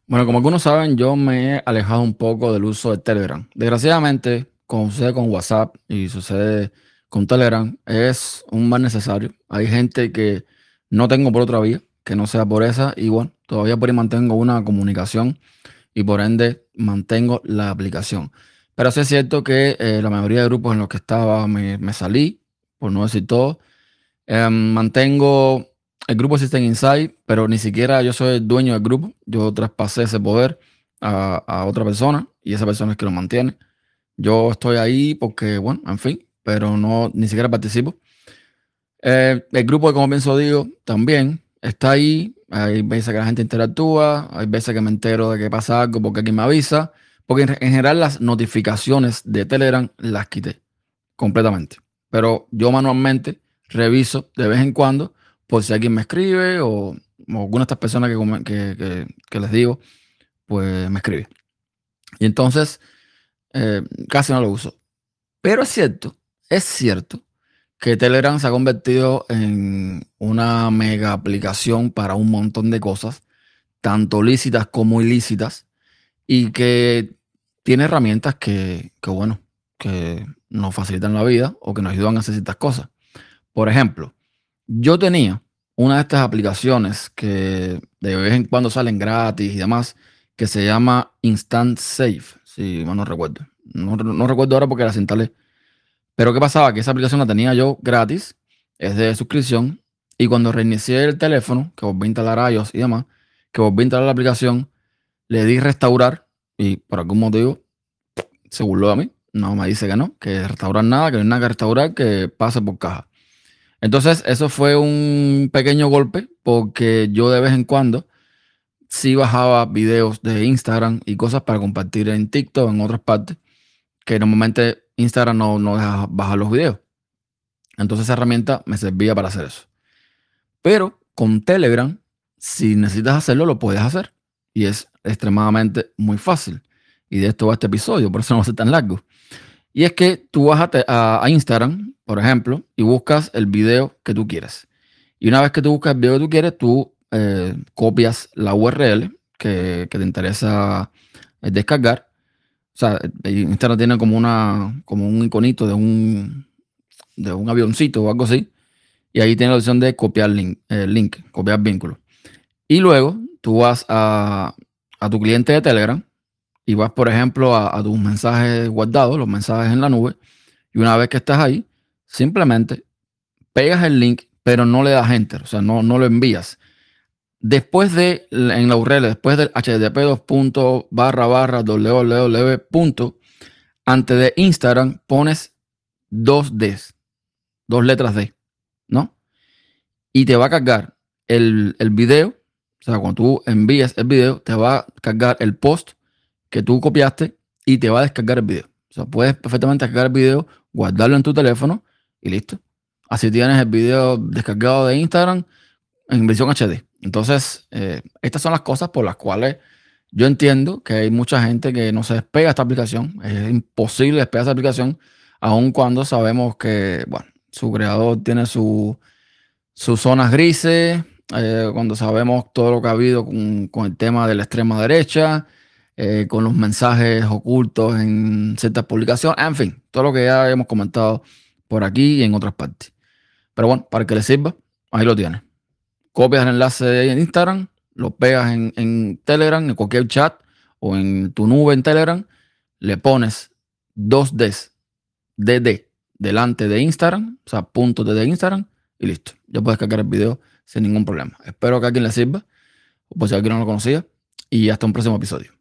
Bueno, como algunos saben, yo me he alejado un poco del uso de Telegram. Desgraciadamente, como sucede con WhatsApp y sucede con Telegram, es un mal necesario. Hay gente que no tengo por otra vía, que no sea por esa, y bueno, todavía por ahí mantengo una comunicación y por ende mantengo la aplicación. Pero sí es cierto que la mayoría de grupos en los que estaba me salí, por no decir todo. Mantengo el grupo System Insight, pero ni siquiera yo soy el dueño del grupo. Yo traspasé ese poder a otra persona y esa persona es que lo mantiene. Yo estoy ahí porque, bueno, en fin, pero no, ni siquiera participo. El grupo, como pienso digo, también está ahí. Hay veces que la gente interactúa, hay veces que me entero de que pasa algo porque alguien me avisa, porque en general las notificaciones de Telegram las quité completamente. Pero yo manualmente reviso de vez en cuando por si alguien me escribe o alguna de estas personas que les digo, pues me escribe. Y entonces casi no lo uso. Pero es cierto que Telegram se ha convertido en una mega aplicación para un montón de cosas, tanto lícitas como ilícitas, y que tiene herramientas bueno, que nos facilitan la vida o que nos ayudan a hacer ciertas cosas. Por ejemplo, yo tenía una de estas aplicaciones que de vez en cuando salen gratis y demás, que se llama Instant Save, si mal no recuerdo. No recuerdo ahora porque la instalé. Pero ¿qué pasaba? Que esa aplicación la tenía yo gratis, es de suscripción, y cuando reinicié el teléfono, que volví a instalar iOS y demás, que volví a instalar la aplicación, le di restaurar y por algún motivo se burló de mí. No me dice que no, que restaurar nada, que no hay nada que restaurar, que pase por caja. Entonces, eso fue un pequeño golpe porque yo de vez en cuando sí bajaba videos de Instagram y cosas para compartir en TikTok, en otras partes, que normalmente Instagram no deja bajar los videos. Entonces, esa herramienta me servía para hacer eso. Pero con Telegram, si necesitas hacerlo, lo puedes hacer. Y es extremadamente muy fácil. Y de esto va este episodio, por eso no va a ser tan largo. Y es que tú vas a Instagram, por ejemplo, y buscas el video que tú quieres. Y una vez que tú buscas el video que tú quieres, tú copias la URL que te interesa descargar. O sea, Instagram tiene como un iconito de un avioncito o algo así. Y ahí tiene la opción de copiar link, copiar vínculo. Y luego tú vas a tu cliente de Telegram y vas, por ejemplo, a tus mensajes guardados, los mensajes en la nube. Y una vez que estás ahí, simplemente pegas el link, pero no le das enter, o sea, no lo envías. En la URL, después del http://www. Antes de Instagram pones dos Ds, dos letras D, ¿no? Y te va a cargar el video, o sea, cuando tú envíes el video, te va a cargar el post que tú copiaste y te va a descargar el video. O sea, puedes perfectamente descargar el video, guardarlo en tu teléfono y listo. Así tienes el video descargado de Instagram en versión HD. Entonces, estas son las cosas por las cuales yo entiendo que hay mucha gente que no se despega de esta aplicación. Es imposible despegar esa aplicación, aun cuando sabemos que, bueno, su creador tiene sus zonas grises, cuando sabemos todo lo que ha habido con el tema de la extrema derecha, con los mensajes ocultos en ciertas publicaciones, en fin, todo lo que ya hemos comentado por aquí y en otras partes. Pero bueno, para que le sirva, ahí lo tienes. Copias el enlace de Instagram, lo pegas en Telegram, en cualquier chat o en tu nube en Telegram, le pones dos Ds, DD, delante de Instagram, o sea, puntos de Instagram, y listo. Ya puedes cargar el video sin ningún problema. Espero que a alguien le sirva, o por si alguien no lo conocía, y hasta un próximo episodio.